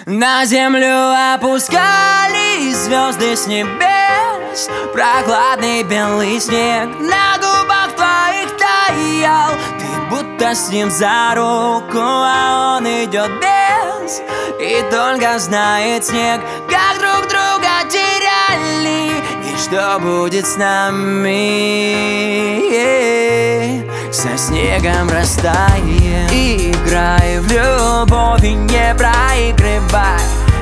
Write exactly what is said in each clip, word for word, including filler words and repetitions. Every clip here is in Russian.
На землю опускались звезды с небес, прохладный белый снег на губах твоих таял. Ты будто с ним за руку, а он идет без. И только знает снег, как друг друга теряли, и что будет с нами. Со снегом растаем, играй в любовь и не проигрывай.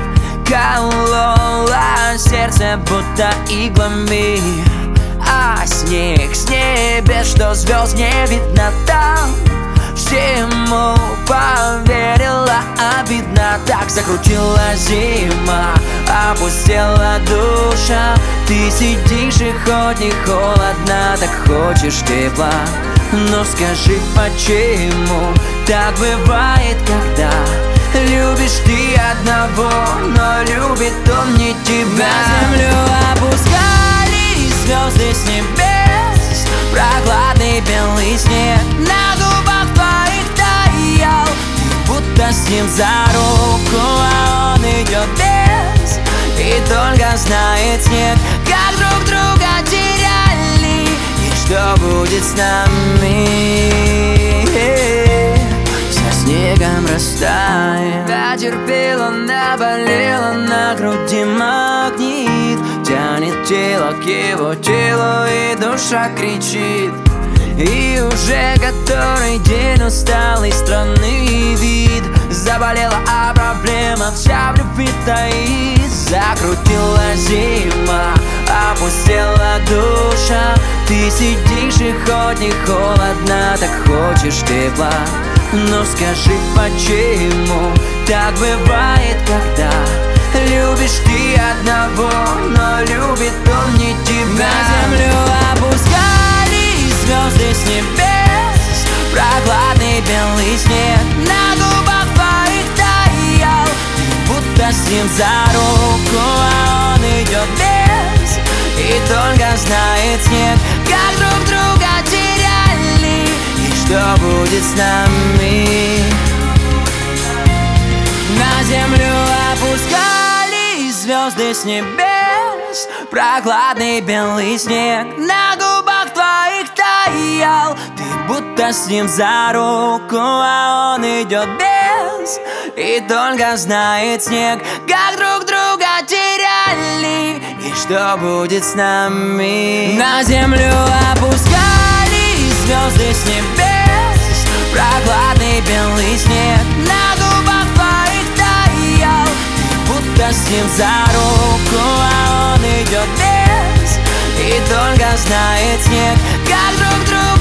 Колола сердце будто иглами, а снег с небес, что звезд не видно там. Всему поверила, обидно, так закрутила зима, опустела душа. Ты сидишь и хоть не холодно, так хочешь тепла. Но скажи, почему так бывает, когда любишь ты одного, но любит он не тебя? На землю опускались звезды с небес, прохладный белый снег на губах твоих таял. Ты будто с ним за руку, а он идет без. И только знает снег, как друг друга теряли, и что будет с нами. Со снегом растаем, дотерпела, наболела, на груди магнит, тянет тело к его телу, и душа кричит. И уже который день усталый, странный вид. Заболела, а проблема вся в любви таит. Закрутила зима, опустела душа. Ты сидишь и хоть не холодно, так хочешь тепла. Но скажи, почему так бывает, когда любишь ты одного, но любит он не тебя? На землю опускались звезды с небес, прохладный белый снег на губах твоих таял. Ты будто с ним за руку, а он идет без. И только знает снег, как друг друга теряли, и что будет с нами. На землю опускались звезды с небес, прохладный белый снег на губах твоих таял. Ты будто с ним за руку, а он идет без. И только знает снег, как друг друга теряли, и что будет с нами. На землю опускались звезды с небес, прохладный белый снег на губах твоих таял. Ты будто с ним за руку, а он идет без. И только знает снег, как друг друга